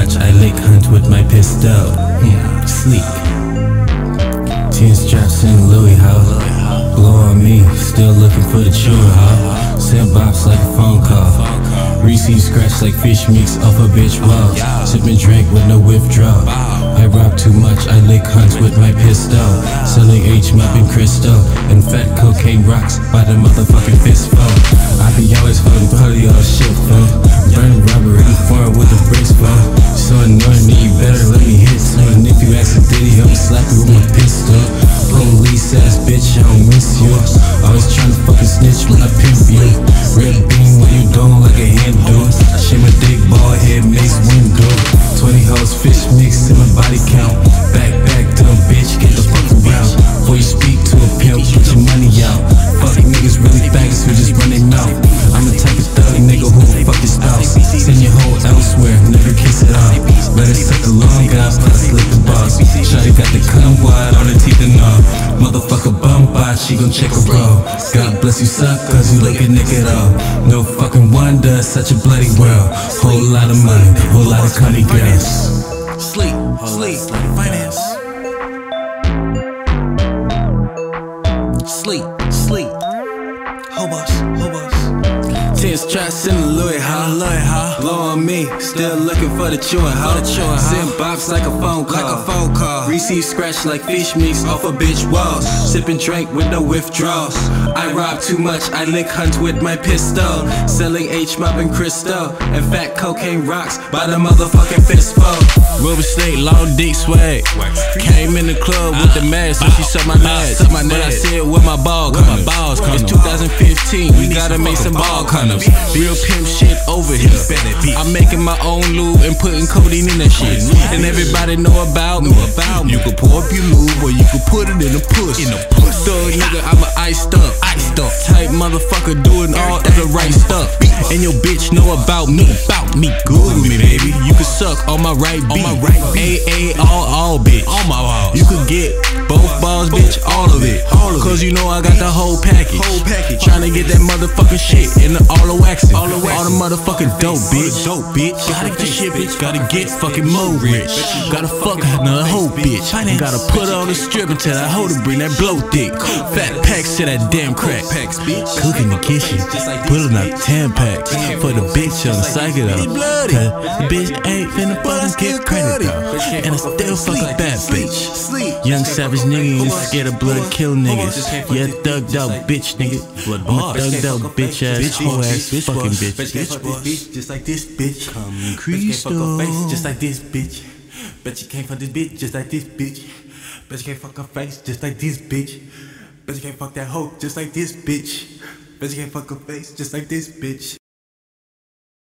much, I lick hunt with my pistol. Sleep. 10 straps in Louis house. Blow on me, still looking for the chewing huh? Send bops like a phone call. Receive scratch like fish mix off a bitch wall. Sippin' drink with no withdrawal. I rob too much, I lick hunts with my pistol. Selling H-Map and crystal. And fat cocaine rocks by the motherfucking fistful. I be always holding putty all shit, fun. Burning rubber in foreign with the bricks, fun. So annoying me, you better let me hit someone. If you ask a ditty, I'ma slap you with my pistol. Police ass bitch, I don't miss you. Always tryna fucking snitch when I pimp you. Red beam when you don't like a Hindu. I shave my dick, bald head, mace window. 20 hoes, fish mix in my body count. Back, dumb bitch, get the fuck around. Before you speak to a pimp, get your money out. Fuck niggas really faggots who just run their mouth. I'm the type of thug nigga who will fuck your spouse. Send your hoe elsewhere, never kiss it off. Let it suck a long guy, plus lick the boss. Shawty got the cum wide on her teeth and all. Motherfucker bum by, she gon' check a roll. God bless you, suck, cause you lick a nigga though. No fucking wonder, such a bloody world. Whole lot of money, whole lot of cunny girls. Sleep, finance. Sleep, hobos. 10 straps in the Louis huh? Blow on me, still looking for the chewing huh? Send bops like a phone call. Receive scratch like fish mix off a bitch walls. Sippin' drink with no withdrawals. I rob too much, I lick hunts with my pistol. Selling H-Mop and crystal. And fat cocaine rocks by the motherfucking fistful. Ruby State, long dick swag. Came in the club with the mask, so she sucked my nuts. But I said with my ball condoms. It's 2015, we gotta make some ball condoms. Real pimp shit over here. I'm making my own lube and putting codeine in that shit. And everybody know about me. You can pour up your lube or you can put it in a puss. Thug nigga, I'm a iced up type motherfucker doing all of the right stuff. And your bitch know about me. Good with me, baby. You can suck on my right beat. AA all bitch. You could get both balls, bitch, all of it. Cause you know I got the whole package. Tryna get that motherfucking shit in the all the waxing. All the motherfucking dope, bitch. Gotta get shit, bitch. Gotta get fucking more rich. Gotta fuck another hoe, bitch. Gotta put her on the strip until that hoe to bring that blow dick. Fat packs to that damn crack. Cook in the kitchen, pulling out 10 packs for the bitch on the psycho though. Cause the bitch ain't finna fucking get credit though. And I still fuck a bad bitch. Young savage nigga ain't scared of blood, kill niggas. Yeah, thugged out bitch nigga. I'm a thugged out bitch ass, hoe ass fucking bitch. Just like this bitch. Come Cristo. Just like this bitch. Bet you can't fuck this bitch just like this bitch. Bet you can't fuck her face just like this bitch. Bet you can't fuck that hoe just like this bitch. Bet you can't fuck her face just like this bitch.